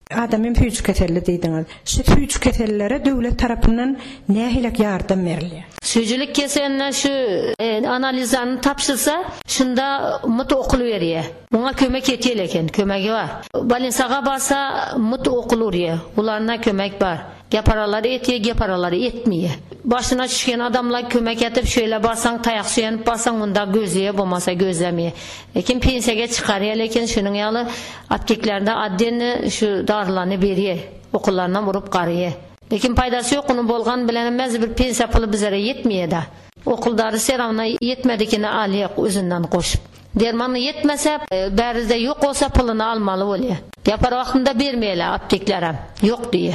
Adamın füç ketelli deydiniz. Şu füç ketellere devlet tarafından ne hilek yardım verilýär? Süjülük kesenine şu analizlerini tapşırsa şunda mut okulu veriyor. Ona kömek etiyeleken, kömegi var. Balinsaga barsa mut okulur ya. Ularına kömek var. Geparaları etiye, geparaları etmiyor. Başına çıkan adamla kömek etip şöyle barsan tayak suyanıp barsan bunda gözleye bulmasa gözlemeye. Lekin pensiyaya çıkarıyor. Lekin şunun yalı apteklerde adden şu darılarını veriyor. Okullarına vurup karıyor. Lekin paydası yok, onun bolgan bilenemez bir pensiya pulu bizlere yetmiyor da. Okulları seramına yetmedikini alıyor özünden koşup. Dermanı yetmese, berizde yok olsa pulunu almalı oluyor. Yapar vaktinde vermeyeler apteklere. Yok diye.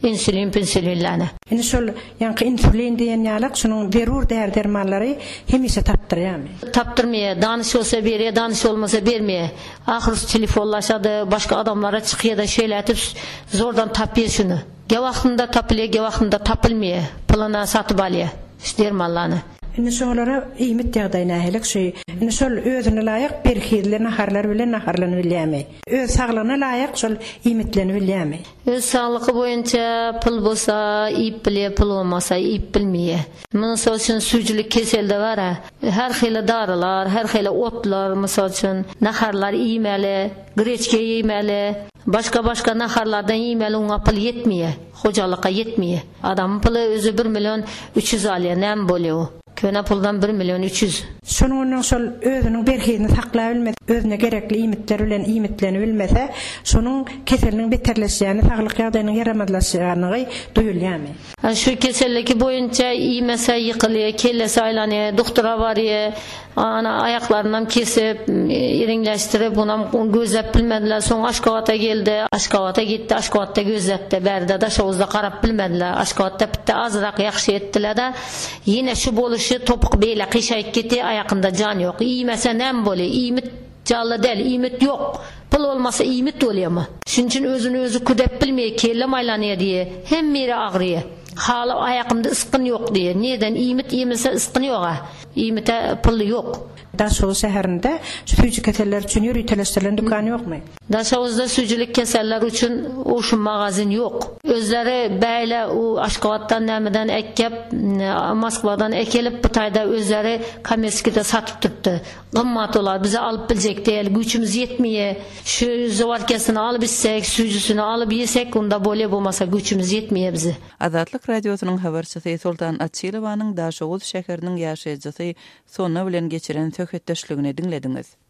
İnsülin. Yani şol yankı insülin diyen ýalyk şunun berur dermanlary hemişe tapdyrýarmy? Tapdyrmaya, danış olsa beriye, danış olmasa bermeye. Ahir telefonlaşady, başka adamlara çıkıyor da şöyle etip zordan tapıyor şunu. Ge vaktında tapılıyor, ge vaktında tapılmıyor. Puluna satıp alıyor. İşte dermanlarını. Indi şolara iýmet ýagdaýyna helik şey. Indi şol özüne laýyk berkirli naharlar bilen naharlanyp bilýärmi? Öz saglygyna laýyk şol iýmetlenip bilýärmi? Öz saglygy boýunça pul bolsa iýip bilýär, pul bolmasa iýip bilmeýär. Muny üçin süjülük keselde bar. Her hili daralar, her hili otlar, mysal üçin naharlar iýmeli, greçke iýmeli. Başka naharlardan iýmeli, oňa pul yetmeýär, hojalyka yetmeýär. Adamyň puly özü 1.300.000 alýar, näme bolýar? Köne puldan 1.300.000. Şonundan şol özüniň berkini saklap bilmese, özüne gerekli iýmitler bilen iýmitlenip bilmese, şonuň keseliniň beterleşýäni, saglyk ýagdaýynyň ýaramadlaşýanyny duýulýarmy? Şu keselligi boýunça iýmese ýykylýar, kellesi aýlanýar, doktora barýar, ana ayaklarından kesip, iriňleşdirip, onam gözlep bilmediler. Soň Aşgabat'a geldi, Aşgabat'a gitti, Aşgabat'ta gözletdi, bärde daşawuzda garap bilmediler. Aşgabat'ta bitti azrak ýaxşy etdiler da, ýine şu boluşy topuk beýle qyşaýyp gitdi, aýakynda jan ýok. Iýmese näme bolýar? Iýmit jally del, iýmit ýok. Pul olmasa iýmit bolýarmy? Şuning üçin özüni özü küdep bilmeýär, kellem aýlanýar diýe, hemmeri agryýar. Haly aýakymda ıskyn ýok diýe. Neden iýmit ýemese ıskyn ýok? Iýmite pul ýok. Daşow şäherinde süjülük keseller üçin ýürüteleşdirilen dukan ýokmy? Daşowuzda süjülük keseller üçin oşu magazin ýok. Özleri beýle o Aşgabatdan nämeden ekkep, Moskvadan ekelip bu taýda özleri Kamerskide satyp turupdy. Gymmat olar, bize alyp biljek diýil, güçümüz ýetmeýär. Şu zawarkasını alyp içsek, süjüsini alyp ýesek, unda bolýa bolmasa güçümüz ýetmeýär bize. Azatlyk radiosynyň habarçysy Sultan Atçylowanyň Daşowuz şäheriniň ýaşaýjysy sonu bilen geçiren söhbetdeşligini dinlediňiz.